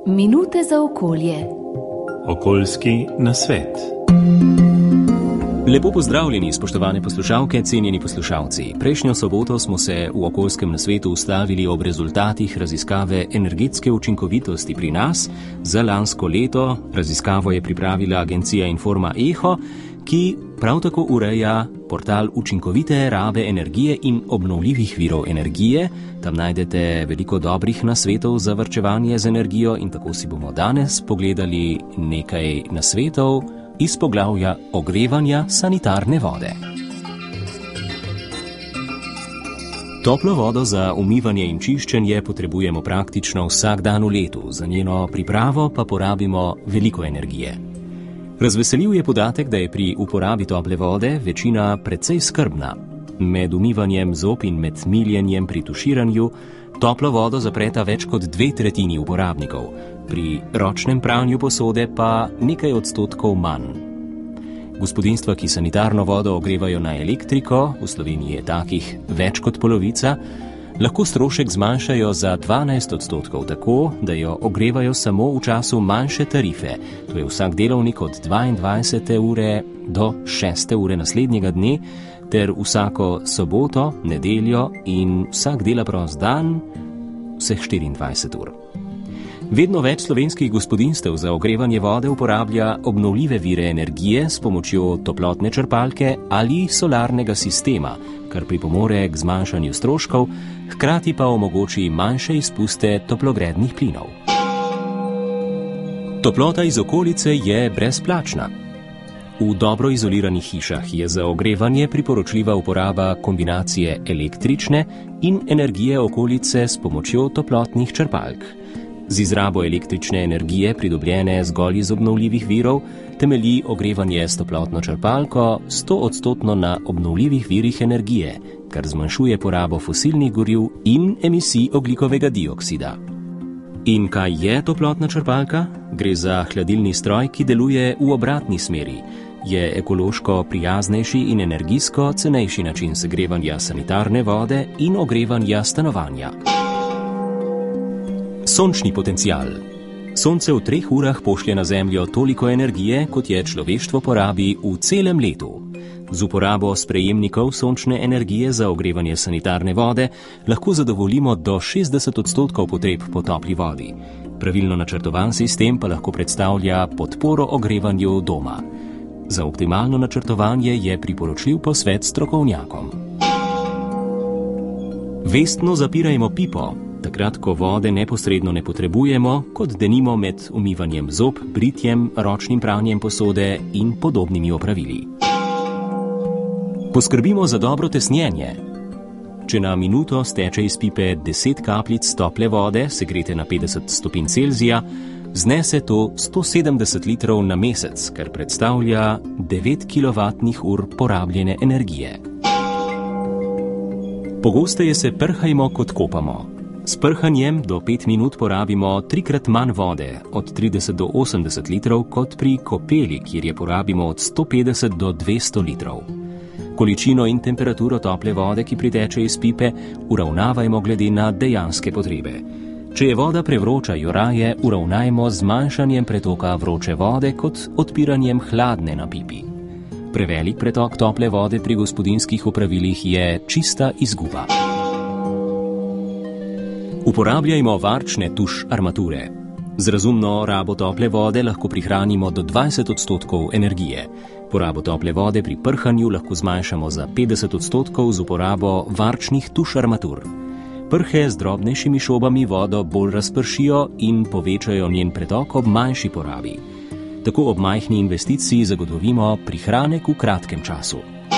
Minute za okolje. Okoljski nasvet. Lepo pozdravljeni, spoštovane poslušalke, cenjeni poslušalci. Prejšnjo soboto smo se v okoljskem nasvetu ustavili ob rezultatih raziskave energetske učinkovitosti pri nas. Za lansko leto raziskavo je pripravila agencija Informa Eho, ki prav tako ureja portal učinkovite rabe energije in obnovljivih virov energije. Tam najdete veliko dobrih nasvetov za varčevanje z energijo in tako si bomo danes pogledali nekaj nasvetov iz poglavja ogrevanja sanitarne vode. Toplo vodo za umivanje in čiščenje potrebujemo praktično vsak dan v letu, za njeno pripravo pa porabimo veliko energije. Razveseljiv je podatek, da je pri uporabi tople vode večina precej skrbna. Med umivanjem zob in med miljenjem pri tuširanju toplo vodo zapreta več kot 2/3 uporabnikov, pri ročnem pranju posode pa nekaj odstotkov manj. Gospodinjstva, ki sanitarno vodo ogrevajo na elektriko, v Sloveniji je takih več kot polovica, lahko strošek zmanjšajo za 12% tako, da jo ogrevajo samo v času manjše tarife, to je vsak delovnik od 22. ure do 6. ure naslednjega dne, ter vsako soboto, nedeljo in vsak dela prost dan vseh 24 ur. Vedno več slovenskih gospodinjstev za ogrevanje vode uporablja obnovljive vire energije s pomočjo toplotne črpalke ali solarnega sistema, kar pripomore k zmanjšanju stroškov, hkrati pa omogoči manjše izpuste toplogrednih plinov. Toplota iz okolice je brezplačna. V dobro izoliranih hišah je za ogrevanje priporočljiva uporaba kombinacije električne in energije okolice s pomočjo toplotnih črpalk. Z izrabo električne energije, pridobljene zgolj iz obnovljivih virov, temelji ogrevanje s toplotno črpalko 100% na obnovljivih virih energije, kar zmanjšuje porabo fosilnih goriv in emisij ogljikovega dioksida. In kaj je toplotna črpalka? Gre za hladilni stroj, ki deluje v obratni smeri. Je ekološko prijaznejši in energijsko cenejši način segrevanja sanitarne vode in ogrevanja stanovanja. Sončni potencial. Sonce v 3 urah pošlje na Zemljo toliko energije, kot je človeštvo porabi v celem letu. Z uporabo sprejemnikov sončne energije za ogrevanje sanitarne vode lahko zadovoljimo do 60% potreb po topli vodi. Pravilno načrtovan sistem pa lahko predstavlja podporo ogrevanju doma. Za optimalno načrtovanje je priporočljiv posvet strokovnjakom. Vestno zapirajmo pipo. Takrat, ko vode neposredno ne potrebujemo, kot denimo med umivanjem zob, britjem, ročnim pranjem posode in podobnimi opravili. Poskrbimo za dobro tesnjenje. Če na minuto steče iz pipe 10 kapljic tople vode, segrete na 50 stopinj Celzija, znese to 170 litrov na mesec, kar predstavlja 9 kWh porabljene energije. Pogosteje se prhajmo kot kopamo. S prhanjem do 5 minut porabimo 3-krat manj vode, od 30 do 80 litrov, kot pri kopeli, kjer je porabimo od 150 do 200 litrov. Količino in temperaturo tople vode, ki priteče iz pipe, uravnavajmo glede na dejanske potrebe. Če je voda prevroča, jo raje uravnajmo z zmanjšanjem pretoka vroče vode kot odpiranjem hladne na pipi. Prevelik pretok tople vode pri gospodinjskih opravilih je čista izguba. Uporabljajmo varčne tuš armature. Z razumno rabo tople vode lahko prihranimo do 20% energije. Porabo tople vode pri prhanju lahko zmanjšamo za 50% z uporabo varčnih tuš armatur. Prhe z drobnejšimi šobami vodo bolj razpršijo in povečajo njen pretok ob manjši porabi. Tako ob majhni investiciji zagotovimo prihranek v kratkem času.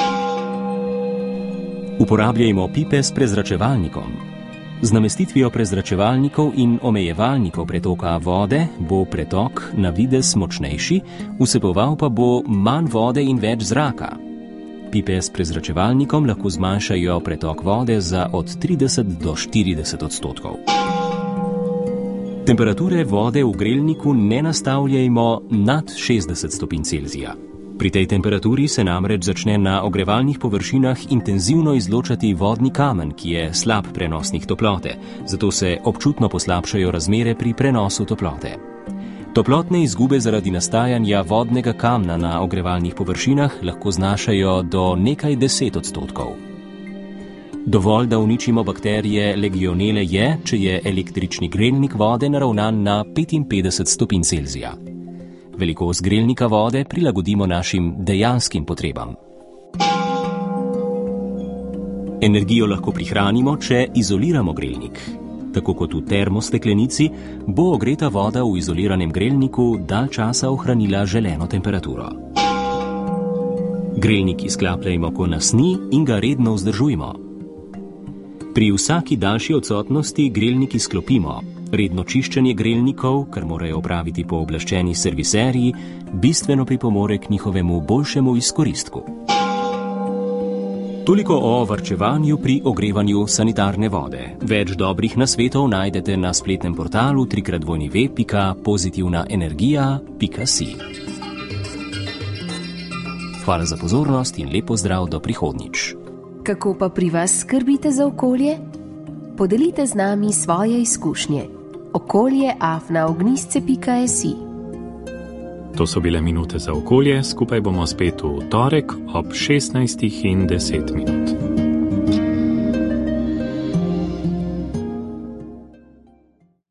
Uporabljajmo pipe s prezračevalnikom. Z namestitvijo prezračevalnikov in omejevalnikov pretoka vode bo pretok na videz močnejši, vseboval pa bo manj vode in več zraka. Pipe s prezračevalnikom lahko zmanjšajo pretok vode za od 30 do 40%. Temperature vode v grelniku ne nastavljajmo nad 60 stopinj Celzija. Pri tej temperaturi se namreč začne na ogrevalnih površinah intenzivno izločati vodni kamen, ki je slab prenosnik toplote, zato se občutno poslabšajo razmere pri prenosu toplote. Toplotne izgube zaradi nastajanja vodnega kamna na ogrevalnih površinah lahko znašajo do nekaj 10%. Dovolj, da uničimo bakterije legionele je, če je električni grelnik vode naravnan na 55 stopinj Celzija. Velikost grelnika vode prilagodimo našim dejanskim potrebam. Energijo lahko prihranimo, če izoliramo grelnik. Tako kot v termosteklenici, bo ogreta voda v izoliranem grelniku dalj časa ohranila želeno temperaturo. Grelnik izklapljajmo, ko nas ni, in ga redno vzdržujmo. Pri vsaki daljši odsotnosti grelnik izklopimo. Redno čiščenje grelnikov, kar morajo opraviti pooblaščeni serviserji, bistveno pripomore k njihovemu boljšemu izkoristku. Toliko o varčevanju pri ogrevanju sanitarne vode. Več dobrih nasvetov najdete na spletnem portalu www.pozitivnaenergija.si. Hvala za pozornost in lep pozdrav do prihodnjič. Kako pa pri vas skrbite za okolje? Podelite z nami svoje izkušnje. okolje@ognjisce.si. To so bile minute za okolje, skupaj bomo spet v torek ob 16:10.